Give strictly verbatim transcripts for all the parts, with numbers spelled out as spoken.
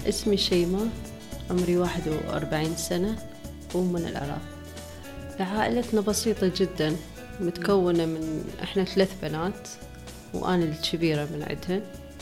اسمي شيماء، عمري واحد وأربعين سنة ومن العراق. عائلتنا بسيطة جدا، متكونة من إحنا ثلاث بنات وأنا الكبيرة من عندهن.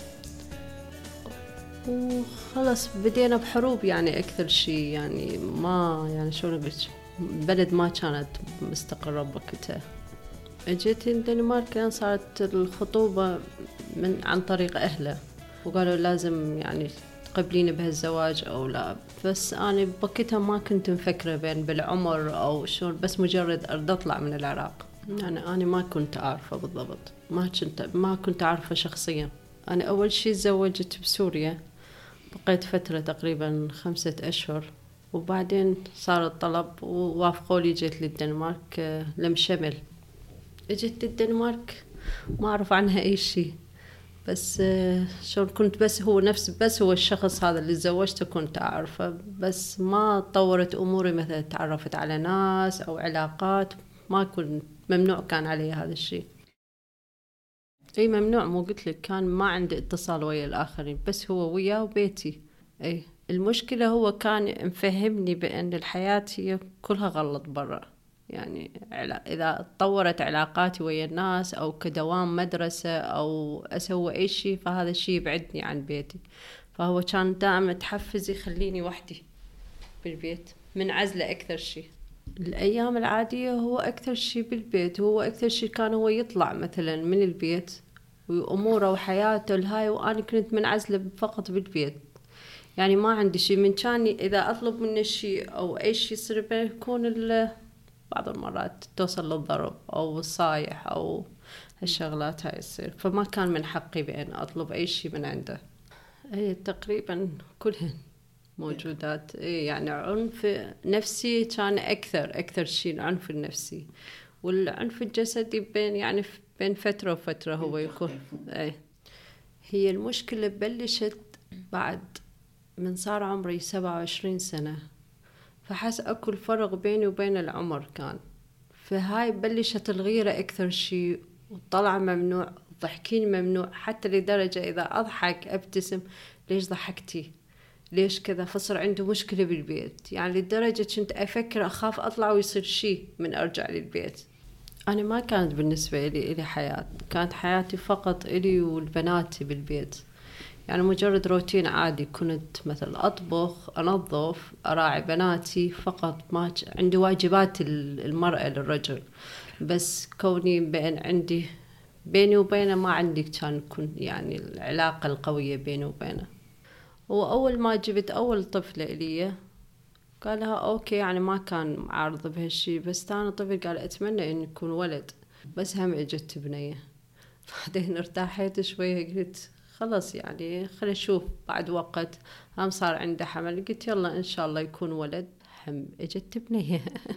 وخلص بدينا بحروب يعني أكثر شيء، يعني ما يعني شو نقول، البلد ما كانت مستقرة بوقتها. جيت الدنمارك كان صارت الخطوبة من عن طريق أهله، وقالوا لازم يعني تقبلين بهالزواج أو لا. بس أنا بوقتها ما كنت مفكرة بين بالعمر أو شو، بس مجرد أريد أطلع من العراق. يعني أنا ما كنت عارفة بالضبط، ما كنت ما كنت عارفة شخصيا. أنا أول شيء تزوجت بسوريا، بقيت فترة تقريبا خمسة أشهر، وبعدين صار الطلب ووافقوا لي، جيت للدنمارك لمشمل. جيت الدنمارك ما أعرف عنها أي شيء، بس شو كنت بس هو نفس بس هو الشخص هذا اللي تزوجته كنت أعرفه، بس ما طورت أموري مثلا تعرفت على ناس أو علاقات. ما كنت ممنوع كان علي هذا الشيء. اي ممنوع، مو قلت لك كان ما عندي اتصال ويا الآخرين، بس هو وياه وبيتي. اي المشكلة هو كان مفهمني بأن الحياة هي كلها غلط برا، يعني إذا تطورت علاقاتي ويا الناس أو كدوام مدرسة أو أسوي أي شيء فهذا الشيء يبعدني عن بيتي. فهو كان دائما تحفز يخليني وحدي بالبيت، من عزلة أكثر شيء. الأيام العادية هو أكثر شيء بالبيت، هو أكثر شيء كان هو يطلع مثلا من البيت وأموره وحياته الهاي، وأنا كنت منعزلة فقط بالبيت. يعني ما عندي شيء، من كان إذا أطلب منه شيء أو أي شيء يصير بيكون بعض المرات توصل للضرب أو الصايح أو هالشغلات هاي يصير، فما كان من حقي بأن أطلب أي شيء من عنده. أي تقريبا كلهن موجودات. إيه يعني عنف نفسي كان أكثر أكثر شيء العنف النفسي، والعنف الجسدي بين يعني بين فترة وفترة هو يكون. إيه هي المشكلة بلشت بعد من صار عمري سبعة وعشرين سنة، فحس أكل فرق بيني وبين العمر كان، فهاي بلشت الغيرة أكثر شيء، والطلع ممنوع، ضحكين ممنوع، حتى لدرجة إذا أضحك أبتسم ليش ضحكتي ليش كذا، فصر عنده مشكلة بالبيت. يعني لدرجة كنت أفكر أخاف أطلع ويصير شيء من أرجع للبيت. أنا ما كانت بالنسبة لي إلي حياة، كانت حياتي فقط إلي والبنات بالبيت، يعني مجرد روتين عادي. كنت مثل أطبخ، أنظف، أراعي بناتي فقط، ما عندي واجبات المرأة للرجل. بس كوني بين عندي بيني وبينه ما عندي كان كنت يعني العلاقة القوية بيني وبينه. وأول ما جبت أول طفلة إلي قالها أوكي، يعني ما كان عارض بهالشي، بس ثاني طفل قال أتمنى إن يكون ولد، بس هم إجت بنية. بعدين ارتاحت شوية، قلت خلص يعني خلي نشوف بعد وقت. هم صار عنده حمل، قلت يلا إن شاء الله يكون ولد. هم إجت بنية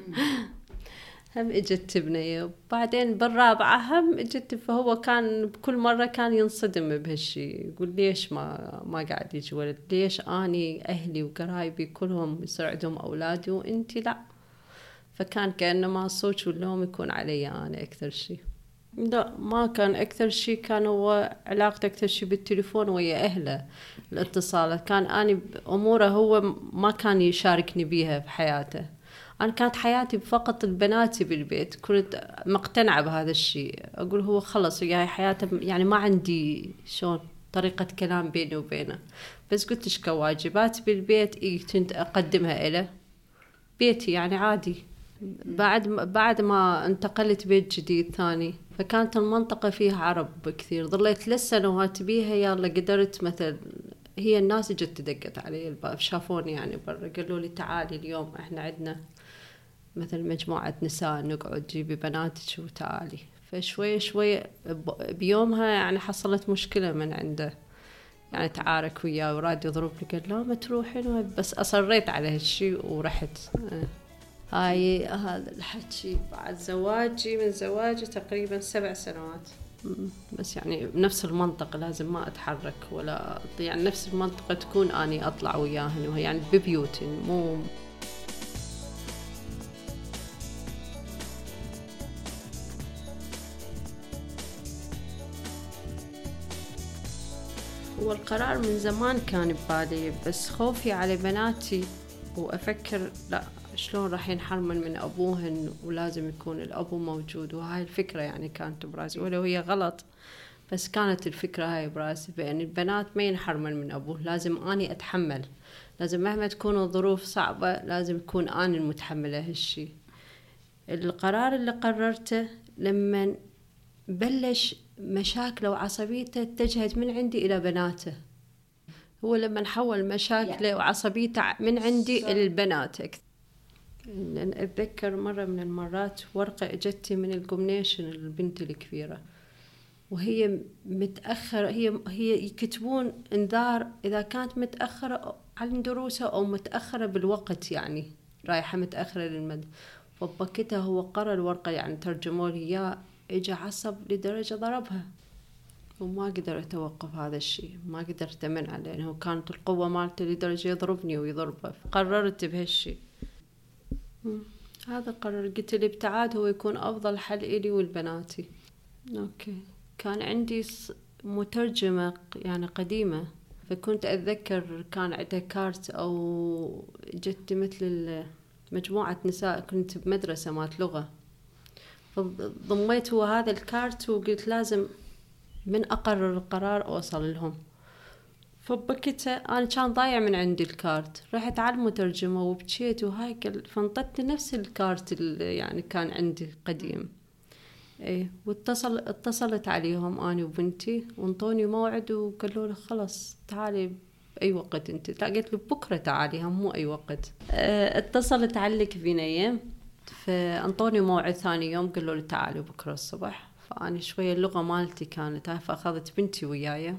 هم إجت بنية. بعدين بالرابعة هم إجت، فهو كان بكل مرة كان ينصدم بهالشي، يقول ليش ما ما قاعد يجي ولد، ليش أني أهلي وقرايبي كلهم يصير عندهم أولادي وإنتي لا. فكان كأنما الصوت واللوم يكون علي أنا أكثر شي. لا ما كان أكثر شي، كان هو علاقته أكثر شي بالتليفون ويا أهله، الاتصالات. كان أنا أموره هو ما كان يشاركني بيها في حياته. أنا كانت حياتي فقط البناتي بالبيت، كنت مقتنعة بهذا الشيء. أقول هو خلص وياي حياته، يعني ما عندي شون طريقة كلام بيني وبينه. بس قلت إيش كواجبات بالبيت إيه كنت أقدمها إله، بيتي يعني عادي. بعد بعد ما انتقلت بيت جديد ثاني، فكانت المنطقة فيها عرب كثير، ظليت ثلاث سنوات بيها. يلا قدرت مثل هي الناس جت دقت علي الباب، شافوني يعني برا، قالوا لي تعالي اليوم احنا عندنا مثل مجموعة نساء نقعد، جيبي بناتك وتعالي. فشوي شوي بيومها يعني حصلت مشكلة من عنده، يعني تعارك وياه وراد يضربني، قال لا ما تروحين، بس أصريت على هالشي ورحت. هاي هذا الحكي بعد زواجي، من زواجي تقريبا سبع سنوات. بس يعني بنفس المنطقة، لازم ما أتحرك ولا يعني نفس المنطقة تكون أني أطلع وياهن، وهي يعني ببيوتي مو. هو القرار من زمان كان ببالي، بس خوفي على بناتي وأفكر لا شلون راح ينحرمن من أبوهن ولازم يكون الأبو موجود. وهاي الفكرة يعني كانت براسي، ولو هي غلط بس كانت الفكرة هاي براسي، بأن البنات ما ينحرمن من أبوه، لازم أني أتحمل، لازم مهما تكون الظروف صعبة لازم يكون أنا المتحملة هالشي. القرار اللي قررته لما بلش مشاكله وعصبيته اتجهت من عندي إلى بناته، هو لما نحول مشاكله وعصبيته من عندي إلى البنات أكثر. لأن أتذكر مرة من المرات ورقة اجتي من الكومنيشن البنت الكبيرة، وهي متأخرة، هي هي يكتبون انذار إذا كانت متأخرة عن دروسها أو متأخرة بالوقت، يعني رايحة متأخرة للمد. فبكتها هو قرأ الورقة يعني ترجموا لي إياه، إجا عصب لدرجة ضربها، وما قدر أتوقف هذا الشيء، ما قدرت أمنعه لأنه كانت القوة مالته لدرجة يضربني ويضربه. قررت بهالشيء هذا قرر، قلت الابتعاد هو يكون أفضل حل إلي والبناتي. أوكي. كان عندي مترجمة يعني قديمة، فكنت أتذكر كان عندها كارت أو جت مثل مجموعة نساء، كنت بمدرسة مات لغة، فضميت هو هذا الكارت وقلت لازم من أقرر القرار أوصل لهم. فبكيت أنا كان ضايع من عندي الكارت، رحت على المترجمة وبكيت وهاي فانطتني نفس الكارت اللي يعني كان عندي قديم. ايه واتصل اتصلت عليهم أنا وبنتي وانطوني موعد وقالوا لي خلص تعالي بأي وقت انت. قلت له بكرة تعالي هم مو أي وقت. اه اتصلت عليك بنية فانطوني موعد ثاني يوم، قالوا لي تعالي بكرة الصبح. فأنا شوية اللغة مالتي كانت هاي، فأخذت بنتي وياي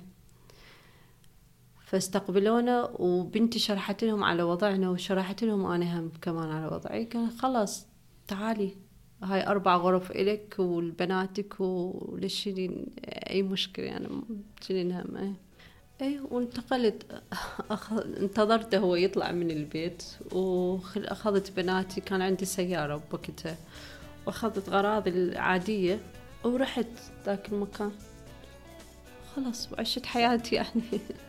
فاستقبلونا، وبنتي شرحت لهم على وضعنا وشرحت لهم أنا هم كمان على وضعي. قال خلاص تعالي هاي أربع غرف إلك والبناتك ولشيلين أي مشكلة يعني شيلين هم. أي أي وانتقلت أخ... انتظرته هو يطلع من البيت وأخذت بناتي، كان عندي سيارة بوقتها، وأخذت غراضي العادية ورحت ذاك المكان خلاص وعشت حياتي يعني.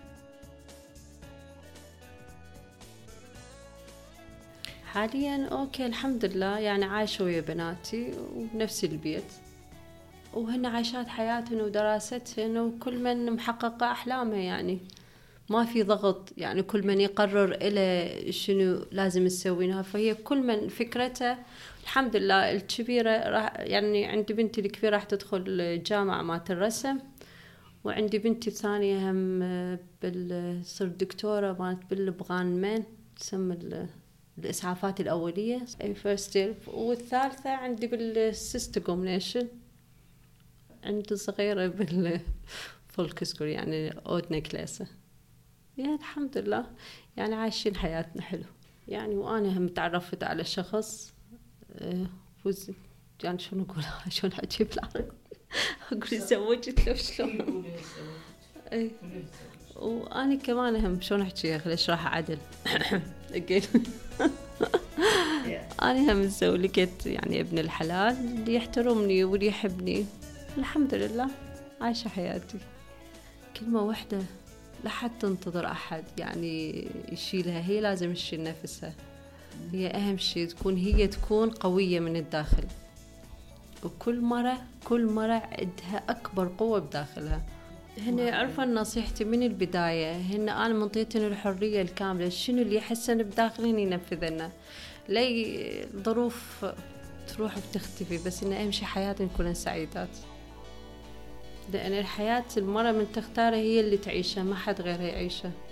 حاليا أوكي الحمد لله، يعني عايشة ويا بناتي وبنفس البيت، وهن عايشات حياتهن ودراستهن وكل من محققة أحلامه، يعني ما في ضغط، يعني كل من يقرر إلى شنو لازم تسوينها. فهي كل من فكرته الحمد لله. الكبيرة راح يعني عندي بنتي الكبيرة راح تدخل جامعة مات الرسم، وعندي بنتي الثانية هم بالصير دكتورة مالت بالبغان مان تسمى الإسعافات الأولية أي first year. والثالثة عندي بالسيست كومنيشن، عندي صغيرة بالفولك سكول يعني أودنا كلاسة. يعني الحمد لله يعني عايشين حياتنا حلو يعني. وأنا هم تعرفت على شخص فوز يعني شو نقول شو نحكي بالعربي أقول زوجت له شلون أي. وأنا كمان هم شو نحكي خليش راح عدل أنا هم زوجت يعني ابن الحلال اللي يحترمني واللي يحبني الحمد لله. عايشة حياتي كلمة واحدة، لا حد تنتظر أحد يعني يشيلها، هي لازم تشيل نفسها. هي أهم شيء تكون هي تكون قوية من الداخل، وكل مرة كل مرة عندها أكبر قوة بداخلها. هن عرفوا نصيحتي من البداية، هن أنا منطيتن الحرية الكاملة، شنو اللي يحسن بداخلين ينفذنا، لي ظروف تروح وتختفي، بس إن أهم شيء حياتنا نكون سعيدات، لأن الحياة المرة من تختارها هي اللي تعيشها، ما حد غيرها يعيشها.